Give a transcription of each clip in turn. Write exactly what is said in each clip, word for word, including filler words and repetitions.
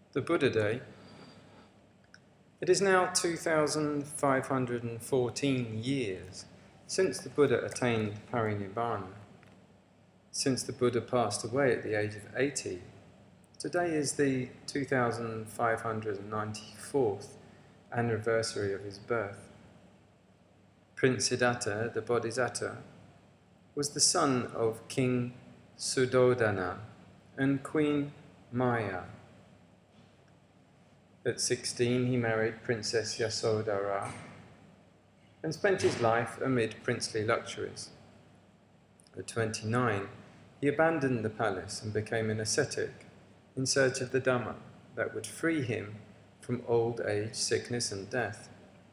The Buddha Day. It is now two thousand five hundred fourteen years since the Buddha attained Parinibbana. Since the Buddha passed away at the age of eighty, today is the two thousand five hundred ninety-fourth anniversary of his birth. Prince Siddhartha, the Bodhisattva, was the son of King Suddhodana and Queen Maya. At sixteen, he married Princess Yasodhara and spent his life amid princely luxuries. At twenty-nine, he abandoned the palace and became an ascetic in search of the Dhamma that would free him from old age, sickness, and death.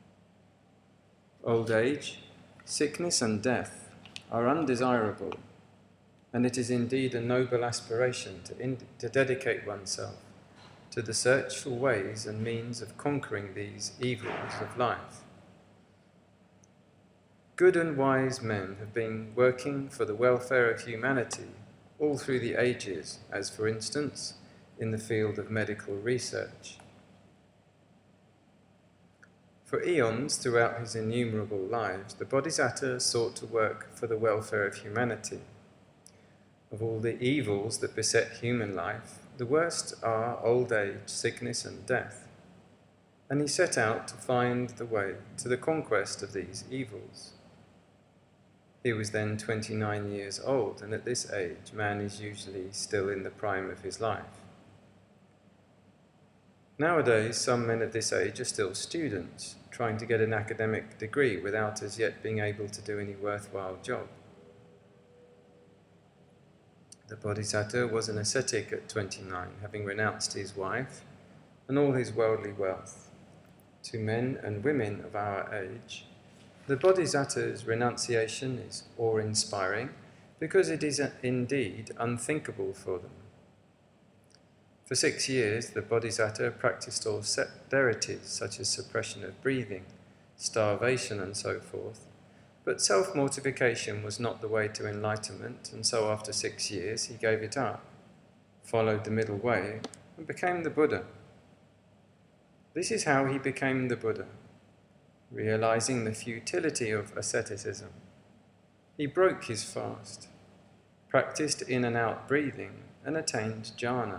Old age, sickness, and death are undesirable, and it is indeed a noble aspiration to, in- to dedicate oneself to the search for ways and means of conquering these evils of life. Good and wise men have been working for the welfare of humanity all through the ages, as for instance, in the field of medical research. For eons throughout his innumerable lives, the Bodhisattva sought to work for the welfare of humanity. Of all the evils that beset human life, the worst are old age, sickness, and death, and he set out to find the way to the conquest of these evils. He was then twenty-nine years old, and at this age, man is usually still in the prime of his life. Nowadays, some men at this age are still students, trying to get an academic degree without as yet being able to do any worthwhile job. The Bodhisattva was an ascetic at twenty-nine, having renounced his wife and all his worldly wealth. To men and women of our age, the Bodhisattva's renunciation is awe-inspiring because it is indeed unthinkable for them. For six years, the Bodhisattva practiced austerities such as suppression of breathing, starvation, and so forth. But self-mortification was not the way to enlightenment, and so after six years he gave it up, followed the middle way, and became the Buddha. This is how he became the Buddha, realizing the futility of asceticism. He broke his fast, practiced in and out breathing, and attained jhana.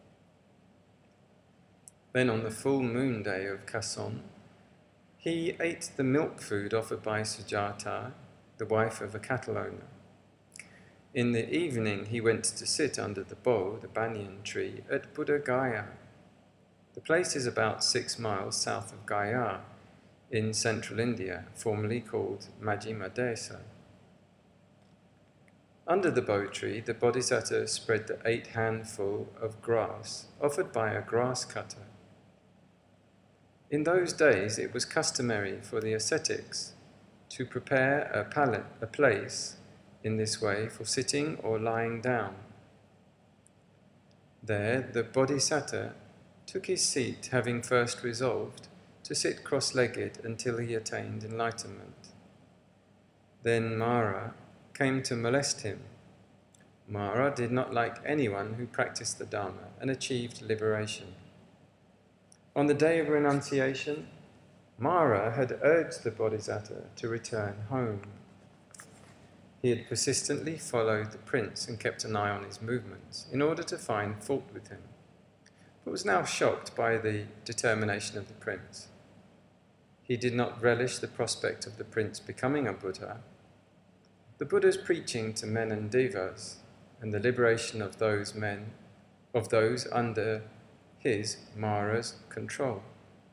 Then on the full moon day of Kasson, he ate the milk food offered by Sujata, the wife of a cattle owner. In the evening, he went to sit under the bo, the banyan tree, at Buddha Gaya. The place is about six miles south of Gaya, in central India, formerly called Majjhima Desa. Under the bo tree, the Bodhisattva spread the eight handful of grass offered by a grass cutter. In those days, it was customary for the ascetics to prepare a pallet, a place in this way for sitting or lying down. There, the Bodhisattva took his seat, having first resolved to sit cross-legged until he attained enlightenment. Then Mara came to molest him. Mara did not like anyone who practiced the Dhamma and achieved liberation. On the day of renunciation, Mara had urged the Bodhisattva to return home. He had persistently followed the prince and kept an eye on his movements in order to find fault with him, but was now shocked by the determination of the prince. He did not relish the prospect of the prince becoming a Buddha. The Buddha's preaching to men and devas and the liberation of those men, of those under his, Mara's, control.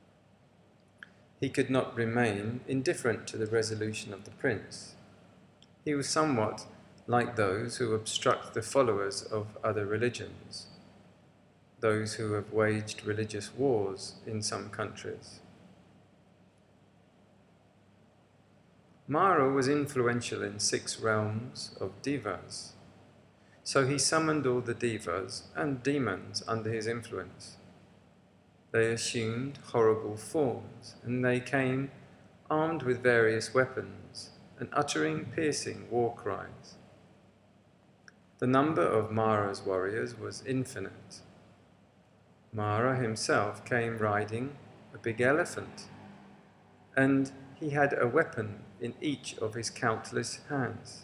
He could not remain indifferent to the resolution of the prince. He was somewhat like those who obstruct the followers of other religions, those who have waged religious wars in some countries. Mara was influential in six realms of devas, so he summoned all the devas and demons under his influence. They assumed horrible forms, and they came armed with various weapons and uttering piercing war cries. The number of Mara's warriors was infinite. Mara himself came riding a big elephant, and he had a weapon in each of his countless hands.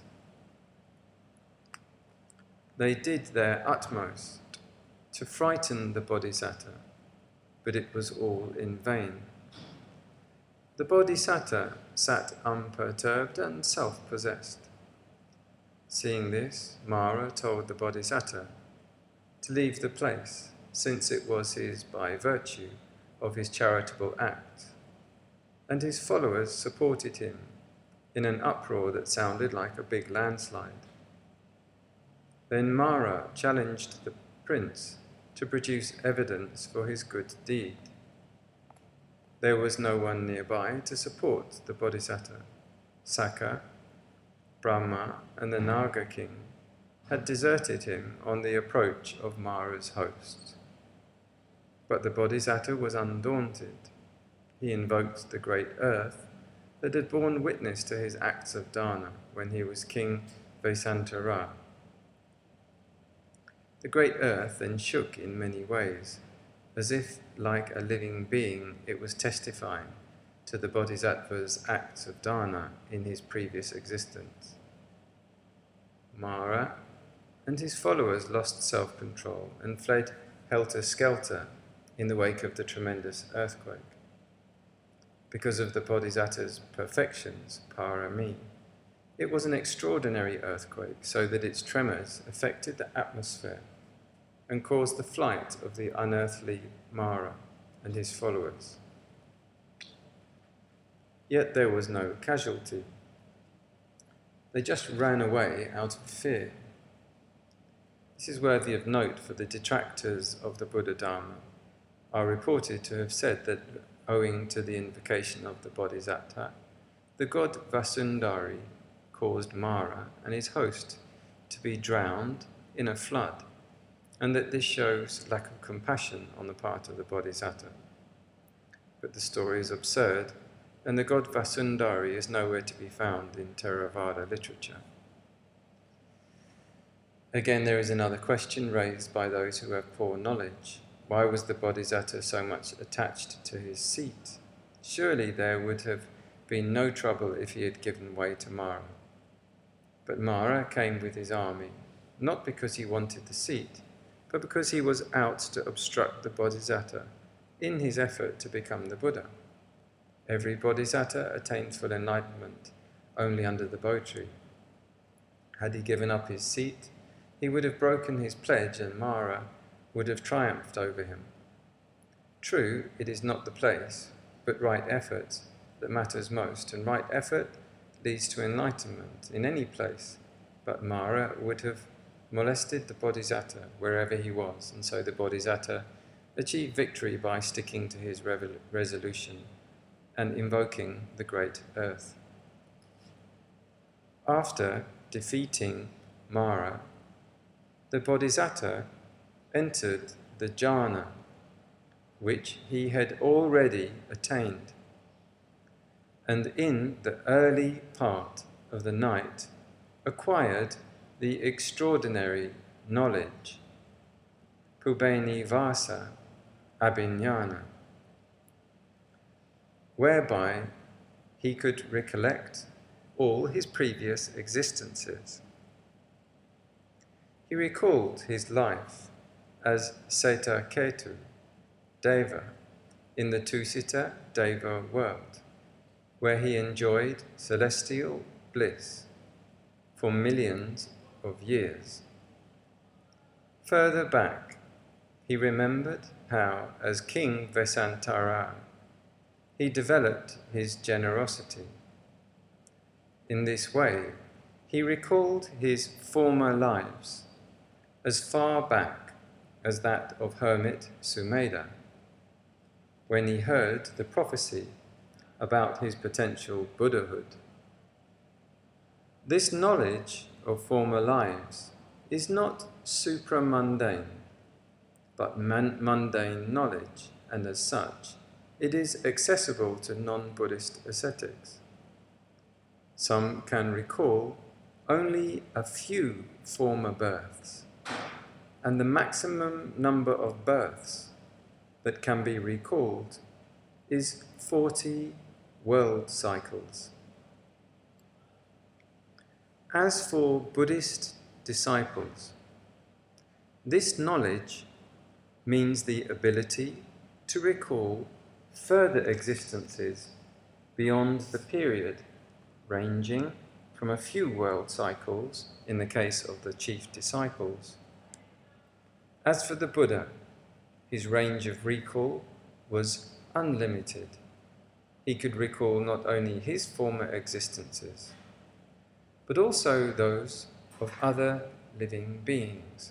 They did their utmost to frighten the Bodhisattva, but it was all in vain. The Bodhisattva sat unperturbed and self-possessed. Seeing this, Mara told the Bodhisattva to leave the place, since it was his by virtue of his charitable act, and his followers supported him in an uproar that sounded like a big landslide. Then Mara challenged the prince to produce evidence for his good deed. There was no one nearby to support the Bodhisattva. Sakka, Brahma, and the Naga king had deserted him on the approach of Mara's hosts. But the Bodhisattva was undaunted. He invoked the great earth that had borne witness to his acts of dana when he was King Vesantara. The great earth then shook in many ways, as if, like a living being, it was testifying to the Bodhisattva's acts of dana in his previous existence. Mara and his followers lost self-control and fled helter-skelter in the wake of the tremendous earthquake. Because of the Bodhisattva's perfections, parami, it was an extraordinary earthquake, so that its tremors affected the atmosphere and caused the flight of the unearthly Mara and his followers. Yet there was no casualty. They just ran away out of fear. This is worthy of note, for the detractors of the Buddha Dharma are reported to have said that, owing to the invocation of the Bodhisattva, the god Vasundari caused Mara and his host to be drowned in a flood, and that this shows lack of compassion on the part of the Bodhisattva. But the story is absurd, and the god Vasundari is nowhere to be found in Theravada literature. Again, there is another question raised by those who have poor knowledge. Why was the Bodhisattva so much attached to his seat? Surely there would have been no trouble if he had given way to Mara. But Mara came with his army, not because he wanted the seat, but because he was out to obstruct the Bodhisattva in his effort to become the Buddha. Every Bodhisattva attains full enlightenment only under the Bo tree. Had he given up his seat, he would have broken his pledge, and Mara would have triumphed over him. True, it is not the place, but right effort that matters most, and right effort leads to enlightenment in any place, but Mara would have molested the Bodhisattva wherever he was, and so the Bodhisattva achieved victory by sticking to his revol- resolution and invoking the great earth. After defeating Mara, the Bodhisattva entered the jhana, which he had already attained, and in the early part of the night acquired the extraordinary knowledge, Pubeni Vasa Abhinyana, whereby he could recollect all his previous existences. He recalled his life as Seta Ketu, Deva, in the Tusita Deva world, where he enjoyed celestial bliss for millions of years. Further back, he remembered how, as King Vesantara, he developed his generosity. In this way, he recalled his former lives as far back as that of hermit Sumedha, when he heard the prophecy about his potential Buddhahood. This knowledge of former lives is not supramundane, but man- mundane knowledge, and as such, it is accessible to non-Buddhist ascetics. Some can recall only a few former births, and the maximum number of births that can be recalled is forty world cycles. As for Buddhist disciples, this knowledge means the ability to recall further existences beyond the period, ranging from a few world cycles in the case of the chief disciples. As for the Buddha, his range of recall was unlimited. He could recall not only his former existences, but also those of other living beings.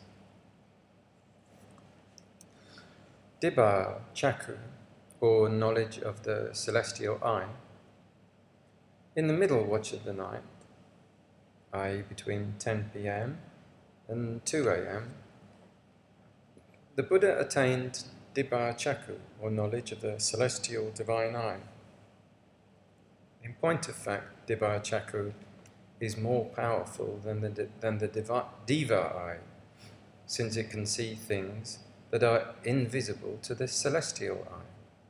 Dibba Chakku, or knowledge of the celestial eye, in the middle watch of the night, that is between ten p.m. and two a.m., the Buddha attained Dibba Chakku, or knowledge of the celestial divine eye. In point of fact, Dibba Chakku is more powerful than the, than the diva, Diva eye, since it can see things that are invisible to the celestial eye.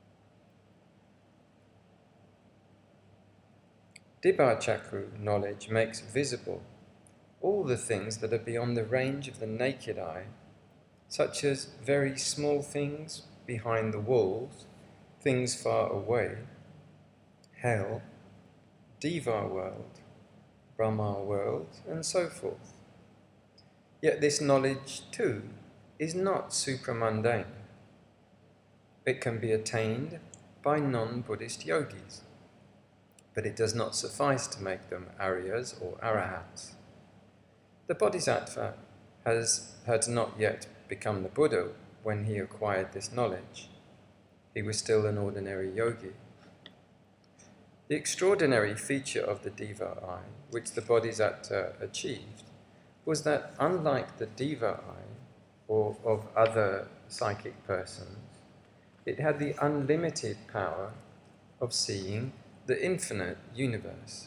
Dibba Chakku knowledge makes visible all the things that are beyond the range of the naked eye, such as very small things behind the walls, things far away, hell, Diva world, Brahma world, and so forth. Yet this knowledge, too, is not supramundane. It can be attained by non-Buddhist yogis, but it does not suffice to make them Aryas or Arahats. The Bodhisattva has, had not yet become the Buddha when he acquired this knowledge. He was still an ordinary yogi. The extraordinary feature of the Diva eye, which the Bodhisattva achieved, was that unlike the Diva eye, or of other psychic persons, it had the unlimited power of seeing the infinite universe.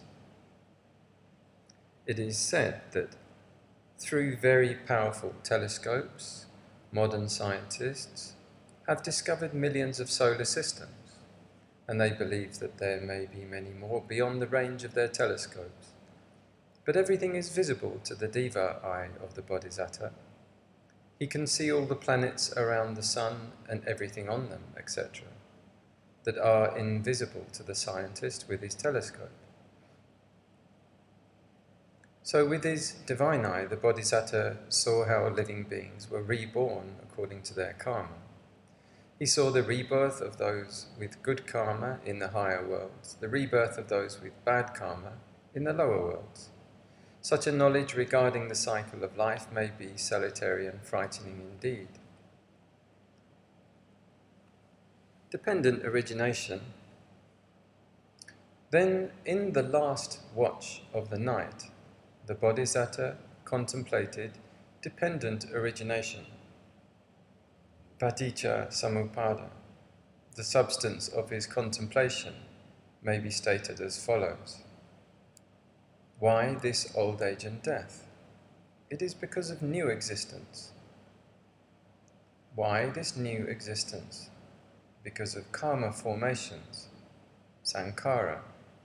It is said that through very powerful telescopes, modern scientists have discovered millions of solar systems, and they believe that there may be many more beyond the range of their telescopes. But everything is visible to the Diva eye of the Bodhisattva. He can see all the planets around the sun and everything on them, et cetera, that are invisible to the scientist with his telescope. So with his divine eye, the Bodhisattva saw how living beings were reborn according to their karma. He saw the rebirth of those with good karma in the higher worlds, the rebirth of those with bad karma in the lower worlds. Such a knowledge regarding the cycle of life may be salutary and frightening indeed. Dependent origination. Then, in the last watch of the night, the Bodhisattva contemplated dependent origination. Paticca Samuppada. The substance of his contemplation may be stated as follows. Why this old age and death? It is because of new existence. Why this new existence? Because of karma formations, sankhara.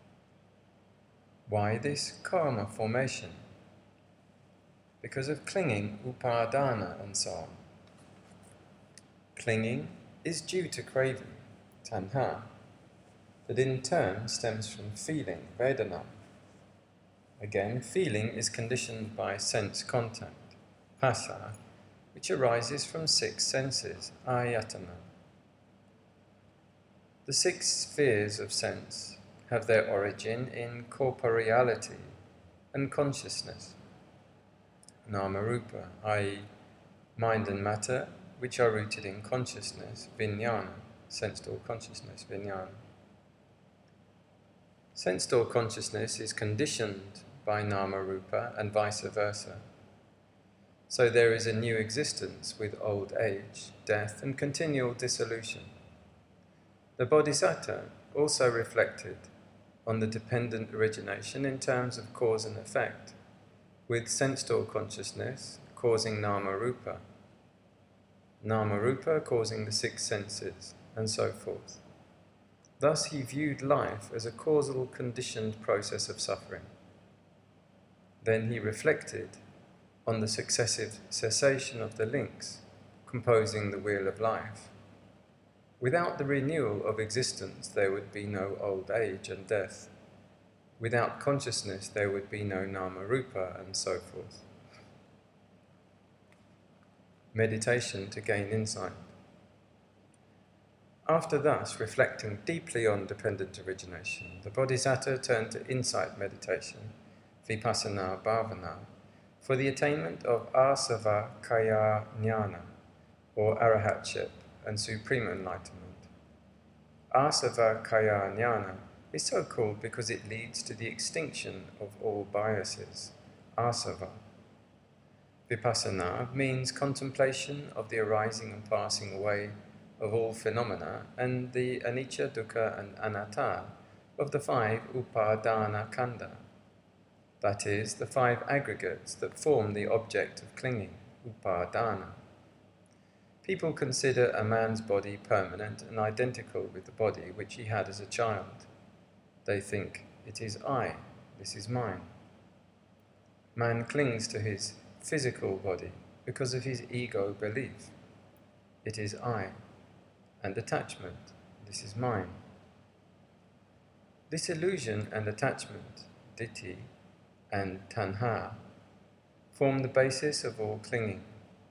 Why this karma formation? Because of clinging, upadana, and so on. Clinging is due to craving, tanha, that in turn stems from feeling, vedana. Again, feeling is conditioned by sense contact, phassa, which arises from six senses, ayatana. The six spheres of sense have their origin in corporeality and consciousness, nama-rupa, that is mind and matter, which are rooted in consciousness, vijnana, sense-door consciousness, vijnana. Sense-door consciousness is conditioned by nama-rupa and vice versa. So there is a new existence with old age, death, and continual dissolution. The Bodhisattva also reflected on the dependent origination in terms of cause and effect, with sense-door consciousness causing nama-rupa. Nama-rupa causing the six senses, and so forth. Thus he viewed life as a causal conditioned process of suffering. Then he reflected on the successive cessation of the links composing the wheel of life. Without the renewal of existence, there would be no old age and death. Without consciousness, there would be no nama-rupa, and so forth. Meditation to gain insight. After thus reflecting deeply on dependent origination, the Bodhisattva turned to insight meditation, vipassana bhavana, for the attainment of asava kaya jnana, or arahatship, and supreme enlightenment. Asava kaya jnana is so called because it leads to the extinction of all biases, asava. Vipassana means contemplation of the arising and passing away of all phenomena and the anicca, dukkha and anatta of the five upadana khandha, that is, the five aggregates that form the object of clinging, upadana. People consider a man's body permanent and identical with the body which he had as a child. They think, it is I, this is mine. Man clings to his physical body because of his ego belief. It is I, and attachment, this is mine. This illusion and attachment, ditthi and tanha, form the basis of all clinging.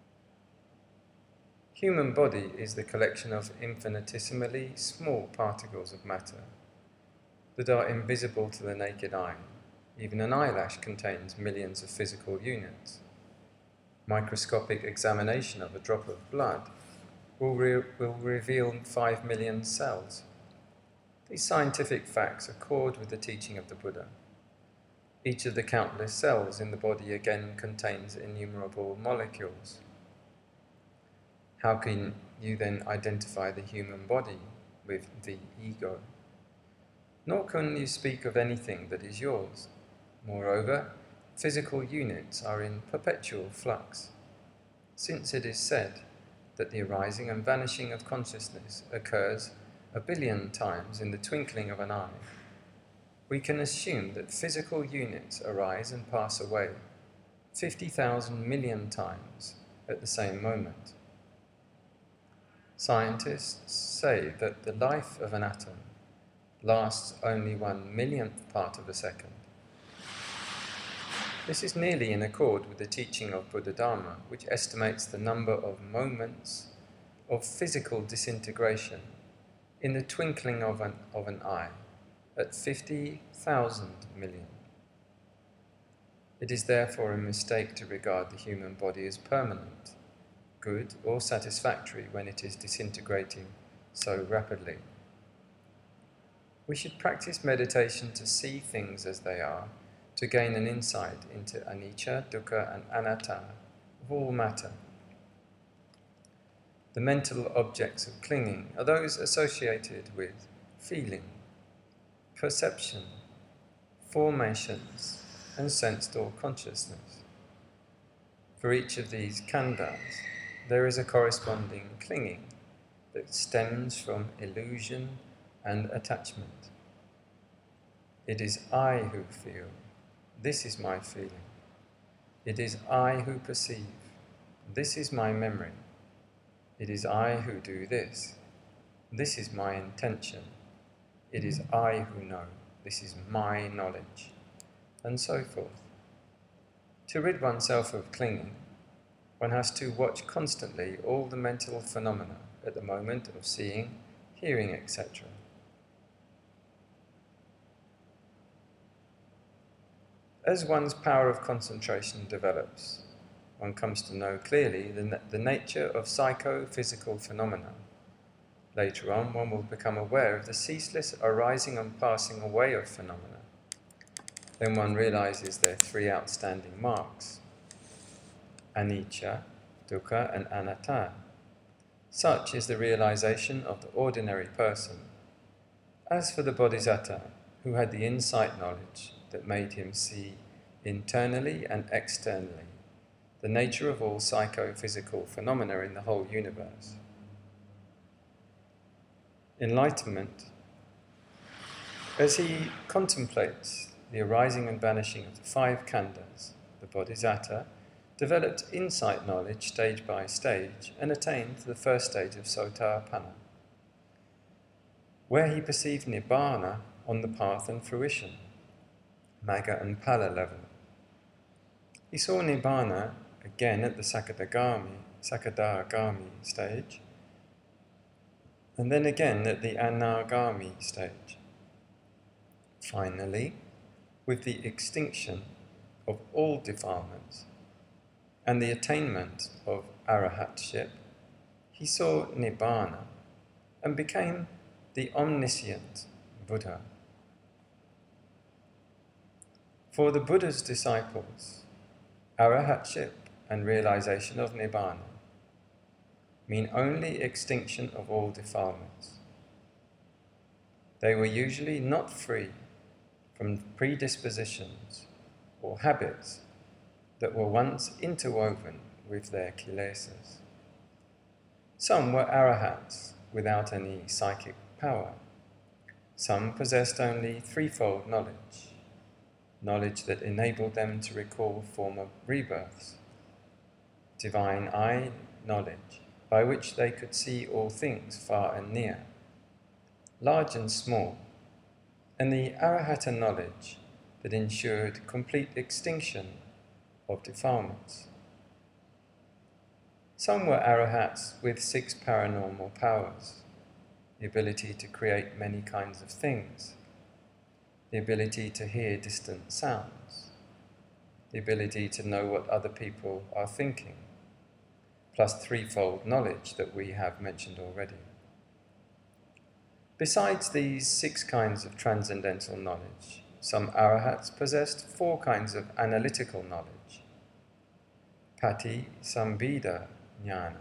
Human body is the collection of infinitesimally small particles of matter that are invisible to the naked eye. Even an eyelash contains millions of physical units. Microscopic examination of a drop of blood will, re- will reveal five million cells. These scientific facts accord with the teaching of the Buddha. Each of the countless cells in the body again contains innumerable molecules. How can you then identify the human body with the ego? Nor can you speak of anything that is yours. Moreover, physical units are in perpetual flux. Since it is said that the arising and vanishing of consciousness occurs a billion times in the twinkling of an eye, we can assume that physical units arise and pass away fifty thousand million times at the same moment. Scientists say that the life of an atom lasts only one millionth part of a second. This is nearly in accord with the teaching of Buddha Dharma, which estimates the number of moments of physical disintegration in the twinkling of an, of an eye at fifty thousand million. It is therefore a mistake to regard the human body as permanent, good or satisfactory when it is disintegrating so rapidly. We should practice meditation to see things as they are, to gain an insight into anicca, dukkha and anatta of all matter. The mental objects of clinging are those associated with feeling, perception, formations, and sensed or consciousness. For each of these khandhas, there is a corresponding clinging that stems from illusion and attachment. It is I who feel. This is my feeling. It is I who perceive. This is my memory. It is I who do this. This is my intention. It is I who know. This is my knowledge. And so forth. To rid oneself of clinging, one has to watch constantly all the mental phenomena at the moment of seeing, hearing, et cetera. As one's power of concentration develops, one comes to know clearly the, na- the nature of psycho-physical phenomena. Later on, one will become aware of the ceaseless arising and passing away of phenomena. Then one realizes their three outstanding marks: anicca, dukkha, and anatta. Such is the realization of the ordinary person. As for the Bodhisattva, who had the insight knowledge that made him see internally and externally, the nature of all psychophysical phenomena in the whole universe. Enlightenment, as he contemplates the arising and vanishing of the five khandhas, the bodhisattva developed insight knowledge stage by stage and attained to the first stage of Sotapanna, where he perceived Nibbana on the path and fruition, Magga and Phala level. He saw Nibbana again at the Sakadagami, Sakadagami stage, and then again at the Anagami stage. Finally, with the extinction of all defilements and the attainment of arahatship, he saw Nibbana and became the omniscient Buddha. For the Buddha's disciples, arahatship and realization of Nibbana mean only extinction of all defilements. They were usually not free from predispositions or habits that were once interwoven with their kilesas. Some were arahats without any psychic power. Some possessed only threefold knowledge, knowledge that enabled them to recall former rebirths, divine eye knowledge by which they could see all things far and near, large and small, and the arahata knowledge that ensured complete extinction of defilements. Some were arahats with six paranormal powers, the ability to create many kinds of things, the ability to hear distant sounds, the ability to know what other people are thinking, plus threefold knowledge that we have mentioned already. Besides these six kinds of transcendental knowledge, some arahats possessed four kinds of analytical knowledge, pati sambhida jnana.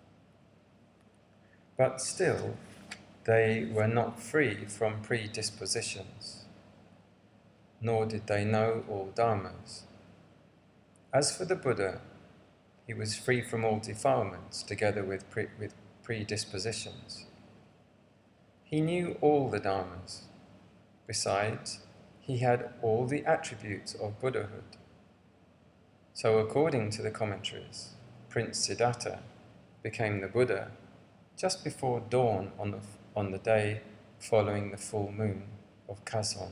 But still, they were not free from predispositions, nor did they know all dharmas. As for the Buddha, he was free from all defilements together with, pre- with predispositions. He knew all the dharmas. Besides, he had all the attributes of Buddhahood. So according to the commentaries, Prince Siddhartha became the Buddha just before dawn on the, on the day following the full moon of Kason.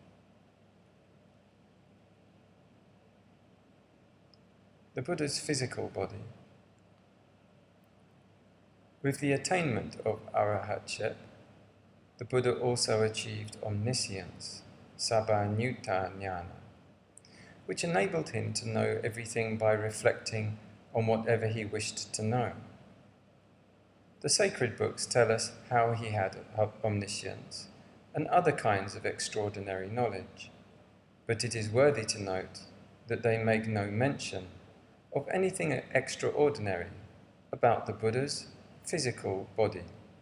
The Buddha's physical body. With the attainment of arahatship, the Buddha also achieved omniscience, sabbanyutta jnana, which enabled him to know everything by reflecting on whatever he wished to know. The sacred books tell us how he had omniscience and other kinds of extraordinary knowledge, but it is worthy to note that they make no mention of anything extraordinary about the Buddha's physical body.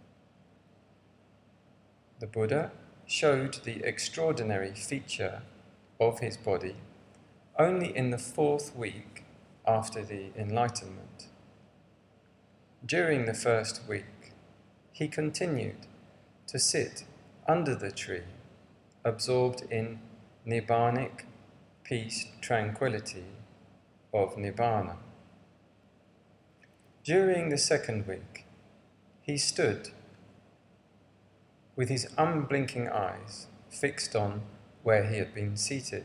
The Buddha showed the extraordinary feature of his body only in the fourth week after the enlightenment. During the first week, he continued to sit under the tree, absorbed in nibbanic peace, tranquility of Nibbana. During the second week, he stood with his unblinking eyes fixed on where he had been seated.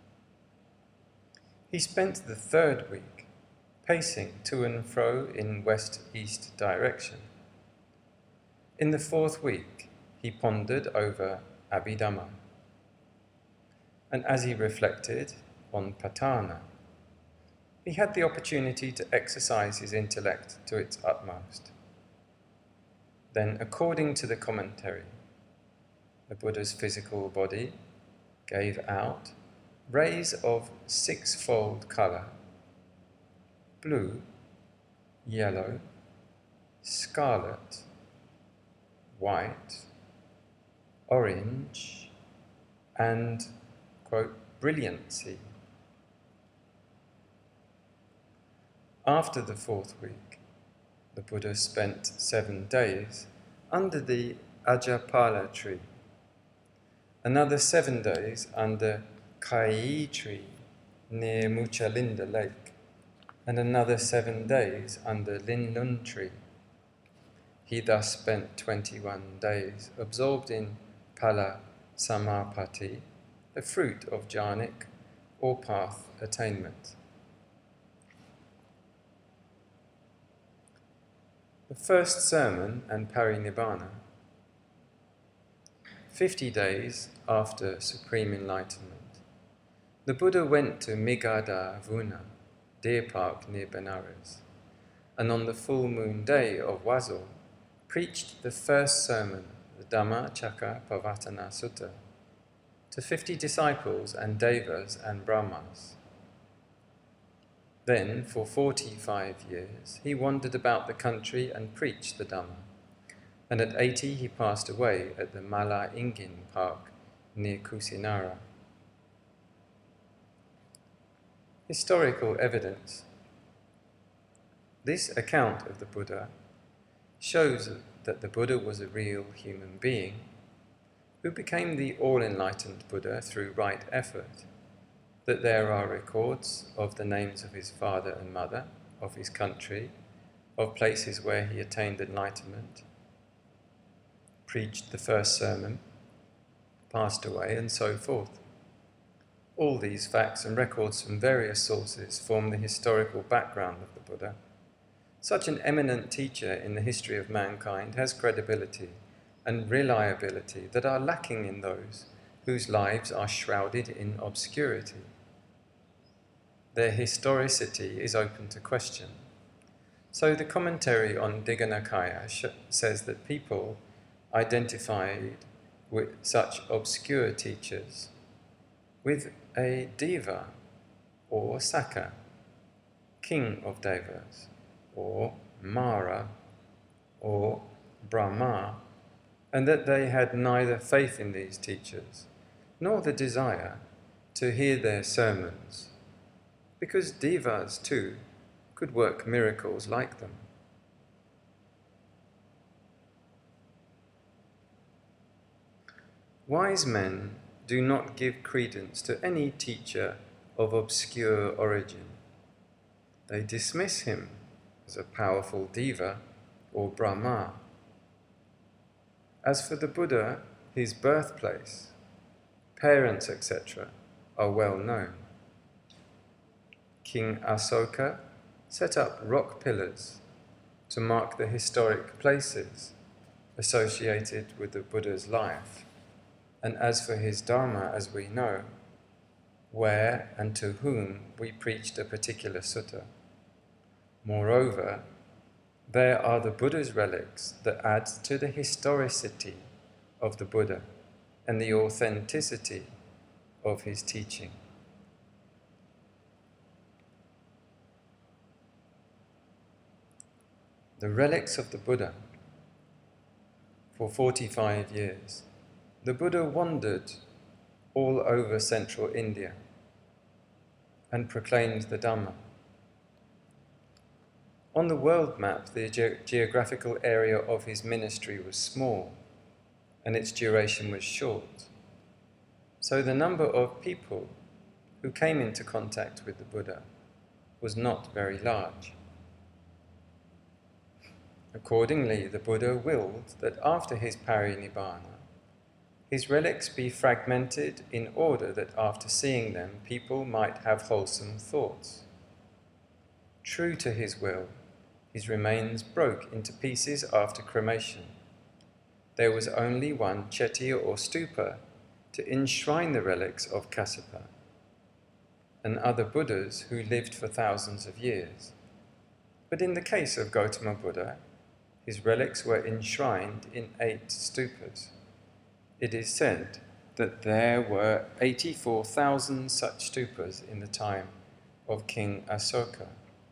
He spent the third week pacing to and fro in west-east direction. In the fourth week, he pondered over Abhidhamma. And as he reflected on Patthana, he had the opportunity to exercise his intellect to its utmost. Then, according to the commentary, the Buddha's physical body gave out rays of sixfold colour: blue, yellow, scarlet, white, orange, and, quote, brilliancy. After the fourth week, the Buddha spent seven days under the Ajapala tree, another seven days under Kai tree near Muchalinda Lake, and another seven days under Linlun tree. He thus spent twenty-one days absorbed in Pala Samapati, the fruit of jhanic or path attainment. The first sermon and parinibbana. Fifty days after supreme enlightenment, the Buddha went to Migadha Vuna, deer park near Benares, and on the full moon day of Wazor, preached the first sermon, the Dhamma Chakka Pavatana Sutta, to fifty disciples and devas and brahmas. Then, for forty-five years, he wandered about the country and preached the Dhamma, and at eighty he passed away at the Mala Ingin park near Kusinara. Historical evidence. This account of the Buddha shows that the Buddha was a real human being who became the all-enlightened Buddha through right effort, that there are records of the names of his father and mother, of his country, of places where he attained enlightenment, preached the first sermon, passed away, and so forth. All these facts and records from various sources form the historical background of the Buddha. Such an eminent teacher in the history of mankind has credibility and reliability that are lacking in those whose lives are shrouded in obscurity. Their historicity is open to question. So the commentary on Digha Nikaya sh- says that people identified with such obscure teachers with a Deva or Sakka, king of Devas, or Mara or Brahma, and that they had neither faith in these teachers nor the desire to hear their sermons, because Devas too could work miracles like them. Wise men do not give credence to any teacher of obscure origin. They dismiss him as a powerful Deva or Brahma. As for the Buddha, his birthplace, parents, et cetera are well known. King Asoka set up rock pillars to mark the historic places associated with the Buddha's life, and as for his Dharma, as we know, where and to whom we preached a particular sutta. Moreover, there are the Buddha's relics that add to the historicity of the Buddha and the authenticity of his teaching. The relics of the Buddha. For forty-five years, the Buddha wandered all over central India and proclaimed the Dhamma. On the world map, the ge- geographical area of his ministry was small, and its duration was short. So the number of people who came into contact with the Buddha was not very large. Accordingly, the Buddha willed that after his parinibbana, his relics be fragmented in order that after seeing them, people might have wholesome thoughts. True to his will, his remains broke into pieces after cremation. There was only one chetya or stupa to enshrine the relics of Kassapa and other Buddhas who lived for thousands of years. But in the case of Gautama Buddha, his relics were enshrined in eight stupas. It is said that there were eighty-four thousand such stupas in the time of King Asoka.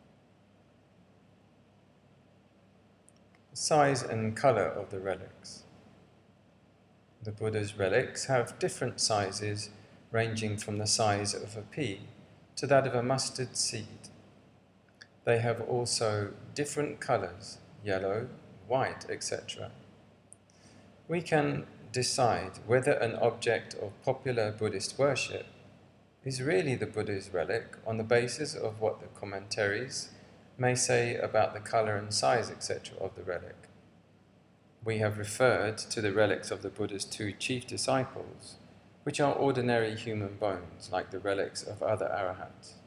Size and colour of the relics. The Buddha's relics have different sizes, ranging from the size of a pea to that of a mustard seed. they have also different colors, yellow, white, et cetera. We can decide whether an object of popular Buddhist worship is really the Buddha's relic on the basis of what the commentaries may say about the color and size, et cetera of the relic. We have referred to the relics of the Buddha's two chief disciples, which are ordinary human bones, like the relics of other arahats.